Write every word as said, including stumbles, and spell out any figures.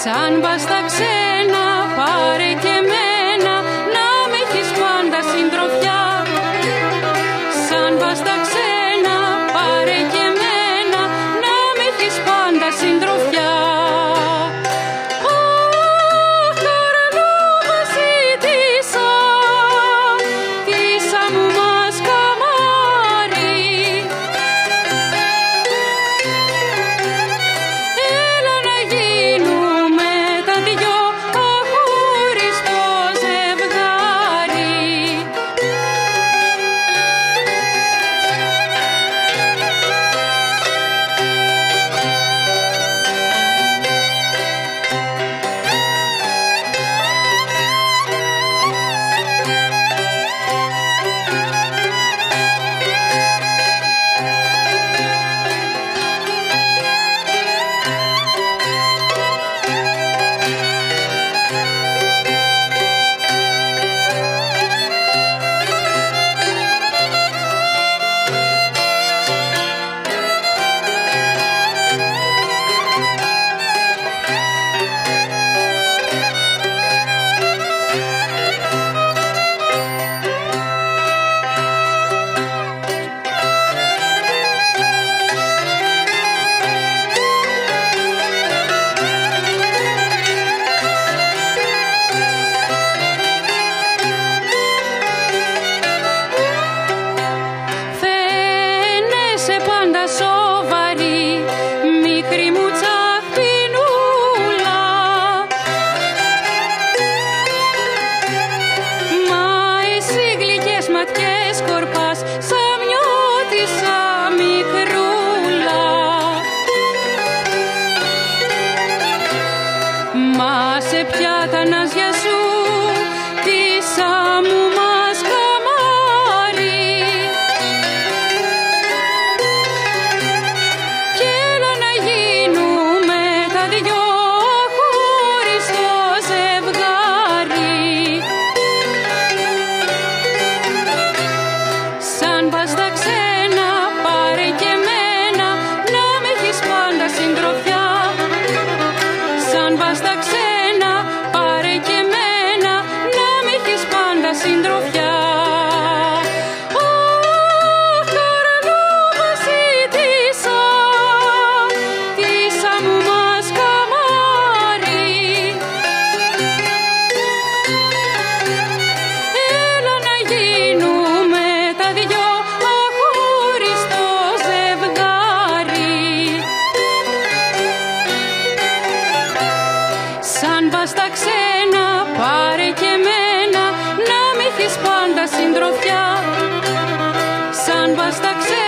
Σαν πας στα ξένα πάρε και μένα, να με έχεις πάντα συντροφιά. Σαν πας στα ξένα πάρε και μένα, να με έχεις πάντα συντροφιά. Αχ, καρλούβα ζήτησα, τίσα μου μας καμάρι. Έλα να γίνουμε τα δυο αχωριστό ζευγάρι. Φαίνεσαι πάντα σοβαρή, μικρή μου τσαχπινούλα. Μα εσύ γλυκές ματιές σκορπάς, σαν μιώτισσα μικρούλα. Μα σε ποια τα ναζιά σου, τίσα μου μας καμάρι. Κι έλα να γίνουμε τα δυο αχωριστό ζευγάρι. Σαν πας στα ξένα πάρε και μένα, να με έχεις πάντα συντροφιά. Σαν πας στα ξένα πάρε και μένα, να με έχεις πάντα συντροφιά. Αχ, καρλούβα ζήτησα, τίσα μου μας καμάρι. Έλα να γίνουμε τα δυο αχωριστό ζευγάρι. Σαν πας στα ξένα πάρε και μένα, να με έχεις πάντα συντροφιά. Σαν πας στα ξένα